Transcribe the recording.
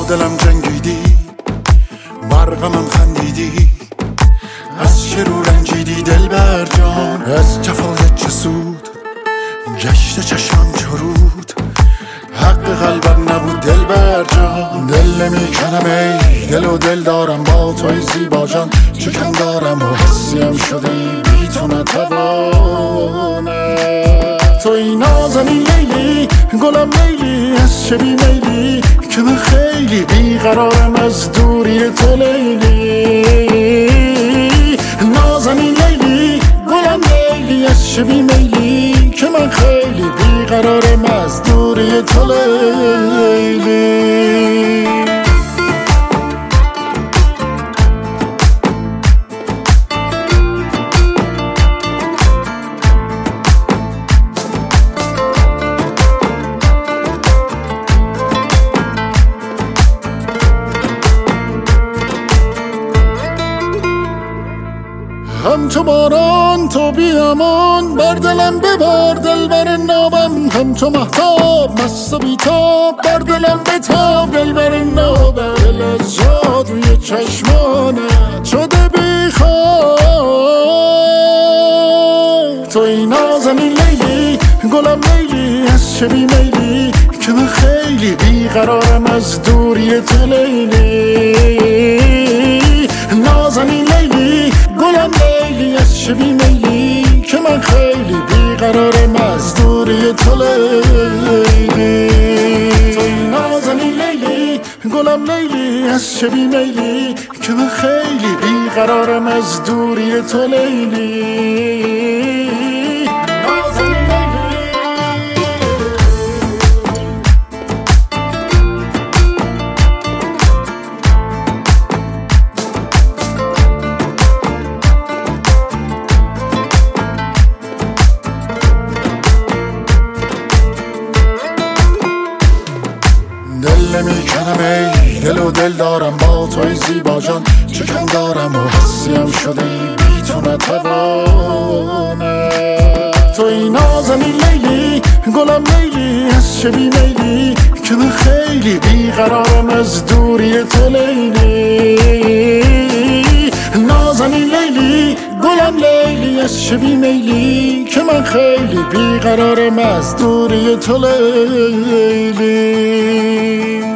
دلم جنگیدی، برقمم خندیدی، از چه رو رنجیدی دلبر جان؟ از جفایت چه سود؟ گشت چشمم چرود، حق قلبم نبود دلبر جان. دل نمیکنم ای دل و دل دارم با توی زیبا جان، چکم دارم و حسیم شدی بی تو نتوانم. توی نازنین لیلی گلم لیلی، از چه بی میلی که من خیلی بیقرارم از دوری تو لیلی. نازنین لیلی گلم لیلی، از چه بی میلی که من خیلی بیقرارم از دوری تو لیلی. همچو باران تو بیامان، بر دلم ببار دلبر نابم. همچو مهتاب مست و بیتاب، بر دلم بتاب دلبر نابم. دل از جادوی چشمانت شده بیخواب. توی نازنین لیلی گلم لیلی، از چه بی میلی که من خیلی بیقرارم از دوری تو لیلی. نازنین لیلی گلم لیلی، از چه بی میلی که من خیلی بیقرارم از دوری تو لیلی. توی نازنین لیلی گلم لیلی، از چه بی میلی که من خیلی بیقرارم از دوری تو لیلی. دل نمیکنم ای دل و دل دارم با توی زیبا جان، چکم دارم و حسیم شدی بی تو نتوانم. توی نازنین لیلی گلم لیلی، از چه بی میلی که من خیلی بیقرارم از دوری تو لیلی. نازنین لیلی گلم لیلی، از چه بی میلی که من خیلی بیقرارم از دوری تو لیلی.